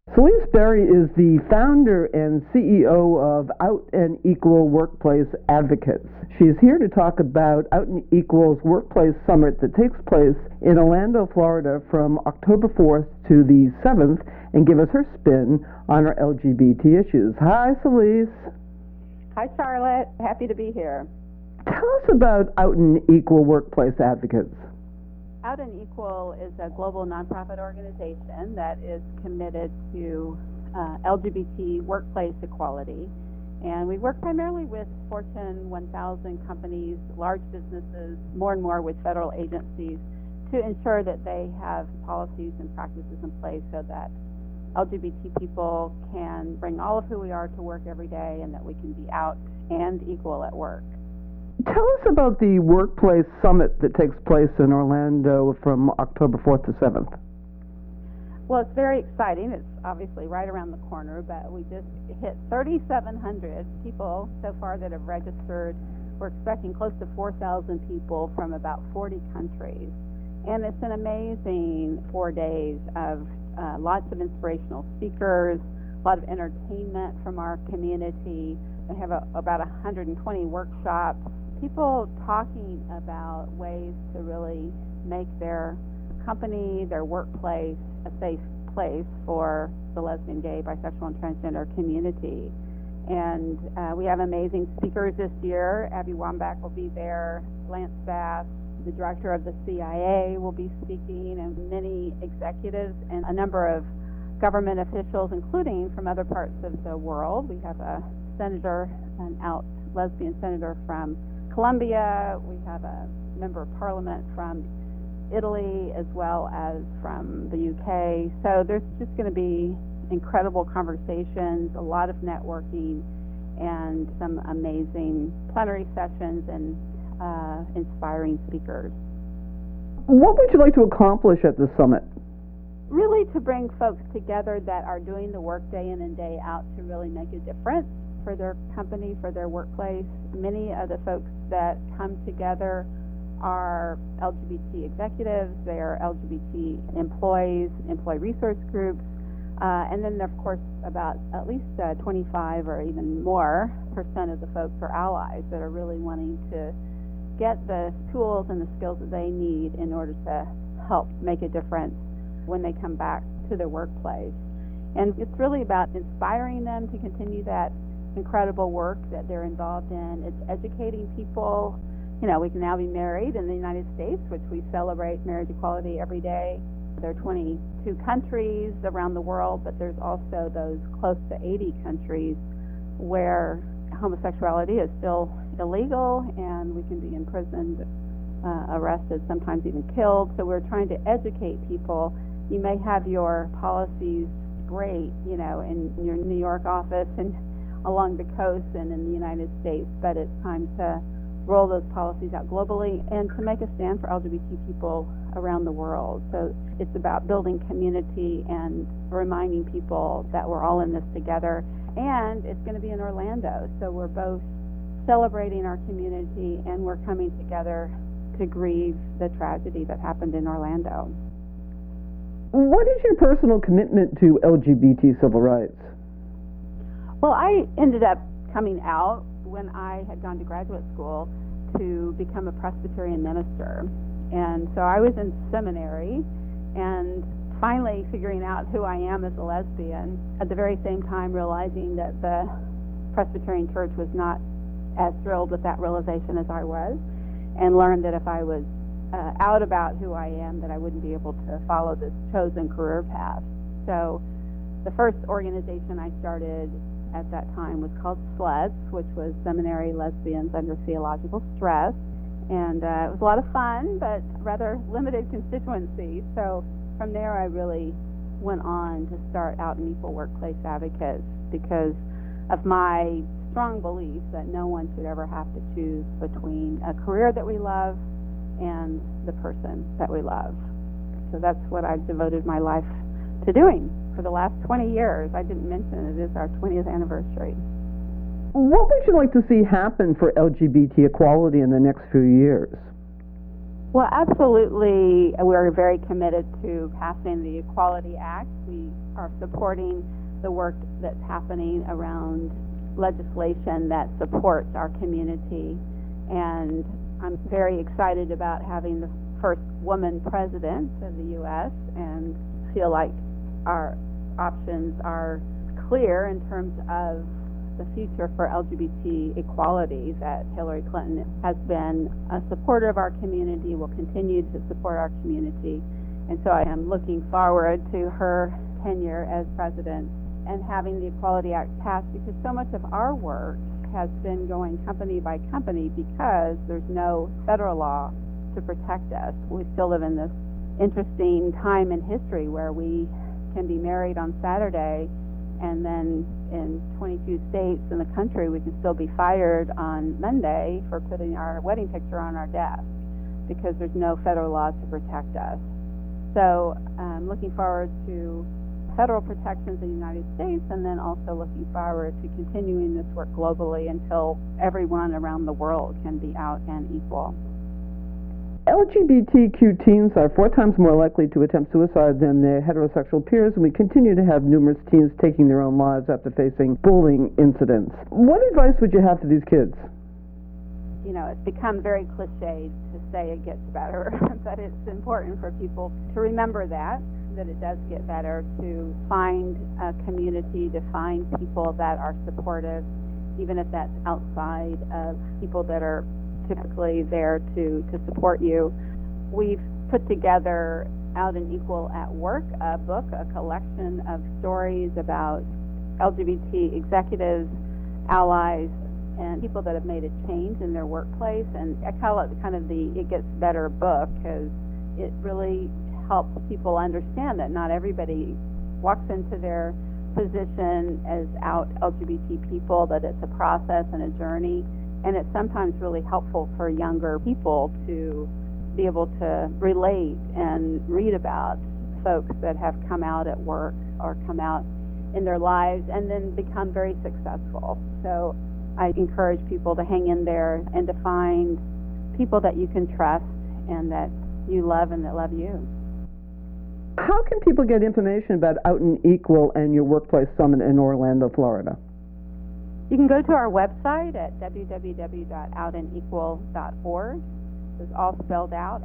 Celeste Berry is the founder and CEO of Out and Equal Workplace Advocates. She's here to talk about Out and Equal's Workplace Summit that takes place in Orlando, Florida from October 4th to the 7th and give us her spin on our LGBT issues. Hi, Celeste. Hi, Charlotte. Happy to be here. Tell us about Out and Equal Workplace Advocates. Out and Equal is a global nonprofit organization that is committed to LGBT workplace equality. And we work primarily with Fortune 1000 companies, large businesses, more and more with federal agencies to ensure that they have policies and practices in place so that LGBT people can bring all of who we are to work every day and that we can be out and equal at work. Tell us about the Workplace Summit that takes place in Orlando from October 4th to 7th. Well, it's very exciting. It's obviously right around the corner, but we just hit 3,700 people so far that have registered. We're expecting close to 4,000 people from about 40 countries. And it's an amazing 4 days of lots of inspirational speakers, a lot of entertainment from our community. We have about 120 workshops, people talking about ways to really make their company, their workplace, a safe place for the lesbian, gay, bisexual, and transgender community. And we have amazing speakers this year. Abby Wambach will be there, Lance Bass, the director of the CIA will be speaking, and many executives and a number of government officials, including from other parts of the world. We have a senator, an out lesbian senator from Colombia. We have a member of parliament from Italy as well as from the UK. So there's just going to be incredible conversations, a lot of networking, and some amazing plenary sessions and inspiring speakers. What would you like to accomplish at the summit? Really to bring folks together that are doing the work day in and day out to really make a difference for their company, for their workplace. Many of the folks that come together are LGBT executives, they are LGBT employees, employee resource groups, and then of course about at least 25 or even more % of the folks are allies that are really wanting to get the tools and the skills that they need in order to help make a difference when they come back to their workplace. And it's really about inspiring them to continue that incredible work that they're involved in. It's educating people. You know, we can now be married in the United States, which we celebrate marriage equality every day. There are 22 countries around the world, but there's also those close to 80 countries where homosexuality is still illegal and we can be imprisoned, arrested, sometimes even killed. So we're trying to educate people. You may have your policies great, you know, in your New York office and along the coast and in the United States, but it's time to roll those policies out globally and to make a stand for LGBT people around the world. So it's about building community and reminding people that we're all in this together. And it's going to be in Orlando, so we're both celebrating our community and we're coming together to grieve the tragedy that happened in Orlando. What is your personal commitment to LGBT civil rights? Well, I ended up coming out when I had gone to graduate school to become a Presbyterian minister. And so I was in seminary and finally figuring out who I am as a lesbian, at the very same time realizing that the Presbyterian Church was not as thrilled with that realization as I was, and learned that if I was out about who I am, that I wouldn't be able to follow this chosen career path. So the first organization I started at that time was called SLEDS, which was Seminary Lesbians Under Theological Stress. And it was a lot of fun, but rather limited constituency. So from there, I really went on to start Out and Equal Workplace Advocates because of my strong belief that no one should ever have to choose between a career that we love and the person that we love. So that's what I've devoted my life to doing for the last 20 years. I didn't mention it is our 20th anniversary. What would you like to see happen for LGBT equality in the next few years? Well, absolutely. We're very committed to passing the Equality Act. We are supporting the work that's happening around legislation that supports our community. And I'm very excited about having the first woman president of the U.S. and feel like our options are clear in terms of the future for LGBT equality, that Hillary Clinton has been a supporter of our community, will continue to support our community. And so I am looking forward to her tenure as president and having the Equality Act passed, because so much of our work has been going company by company because there's no federal law to protect us. We still live in this interesting time in history where we can be married on Saturday, and then in 22 states in the country we can still be fired on Monday for putting our wedding picture on our desk because there's no federal law to protect us. So I'm looking forward to federal protections in the United States, and then also looking forward to continuing this work globally until everyone around the world can be out and equal. LGBTQ teens are 4 times more likely to attempt suicide than their heterosexual peers, and we continue to have numerous teens taking their own lives after facing bullying incidents. What advice would you have for these kids? You know, it's become very cliched to say it gets better, but it's important for people to remember that it does get better, to find a community, to find people that are supportive, even if that's outside of people that are typically there to support you. We've put together Out and Equal at Work, a book, a collection of stories about LGBT executives, allies, and people that have made a change in their workplace. And I call it kind of the It Gets Better book, because it really helps people understand that not everybody walks into their position as out LGBT people, that it's a process and a journey. And it's sometimes really helpful for younger people to be able to relate and read about folks that have come out at work or come out in their lives and then become very successful. So I encourage people to hang in there and to find people that you can trust and that you love and that love you. How can people get information about Out and Equal and your workplace summit in Orlando, Florida? You can go to our website at www.outandequal.org. It's all spelled out,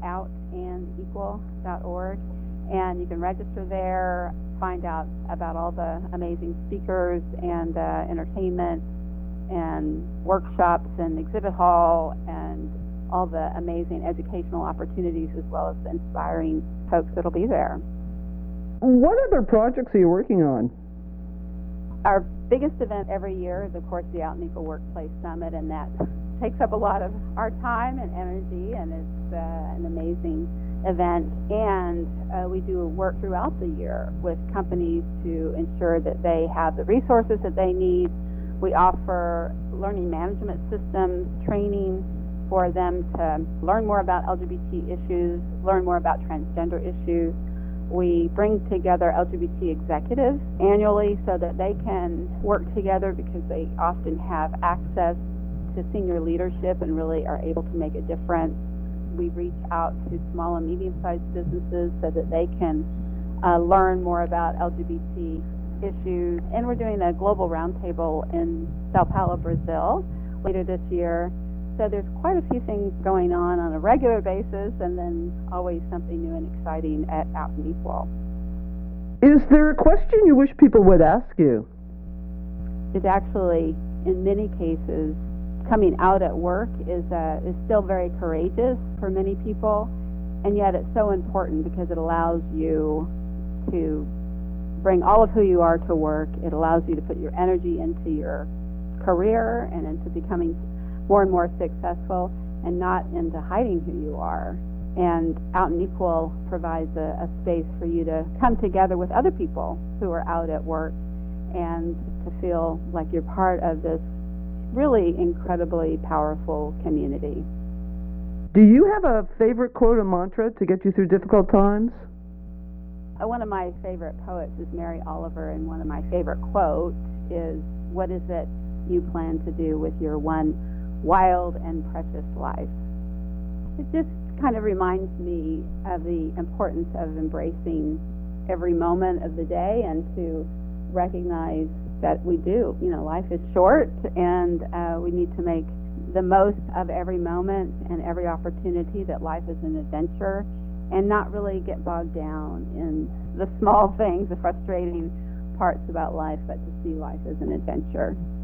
outandequal.org. And you can register there, find out about all the amazing speakers and entertainment and workshops and exhibit hall and all the amazing educational opportunities, as well as the inspiring folks that'll be there. What other projects are you working on? Our biggest event every year is, of course, the Out and Equal Workplace Summit, and that takes up a lot of our time and energy, and it's an amazing event. And we do work throughout the year with companies to ensure that they have the resources that they need. We offer learning management systems training for them to learn more about LGBT issues, learn more about transgender issues. We bring together LGBT executives annually so that they can work together, because they often have access to senior leadership and really are able to make a difference. We reach out to small and medium-sized businesses so that they can learn more about LGBT issues. And we're doing a global roundtable in Sao Paulo, Brazil later this year. So there's quite a few things going on a regular basis, and then always something new and exciting at Out and Equal. Is there a question you wish people would ask you? It's actually, in many cases, coming out at work is still very courageous for many people, and yet it's so important because it allows you to bring all of who you are to work. It allows you to put your energy into your career and into becoming more and more successful, and not into hiding who you are. And Out and Equal provides a space for you to come together with other people who are out at work and to feel like you're part of this really incredibly powerful community. Do you have a favorite quote or mantra to get you through difficult times? One of my favorite poets is Mary Oliver, and one of my favorite quotes is, "What is it you plan to do with your one wild and precious life?" It just kind of reminds me of the importance of embracing every moment of the day and to recognize that we do. You know, life is short, and we need to make the most of every moment and every opportunity, that life is an adventure, and not really get bogged down in the small things, the frustrating parts about life, but to see life as an adventure.